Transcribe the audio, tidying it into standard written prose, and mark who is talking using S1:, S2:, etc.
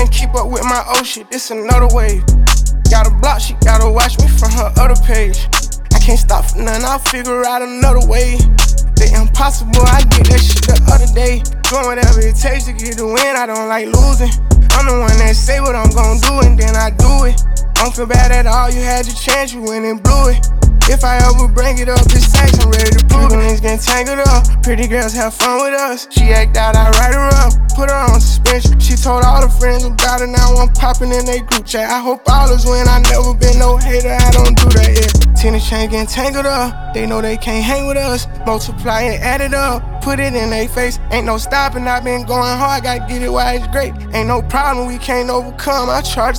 S1: can't keep up with my old shit, this another wave. Got a block, she gotta watch me from her other page. I can't stop for nothing, I'll figure out another way. The impossible, I did that shit the other day. Doing whatever it takes to get the win, I don't like losing. I'm the one that say what I'm gon' do and then I do it. Don't feel bad at all, you had your chance, you went and blew it. If I ever bring it up, it's sex, I'm ready to prove it. Niggas getting tangled up, pretty girls have fun with us. She act out, I write her up, put her on suspension. She told all her friends about it, now I'm popping in they group chat. I hope all is win, I never been no hater, I don't do that, yeah. Tennis chain getting tangled up, they know they can't hang with us. Multiply and add it up, put it in they face. Ain't no stopping, I been going hard, gotta get it while it's great. Ain't no problem we can't overcome, I charge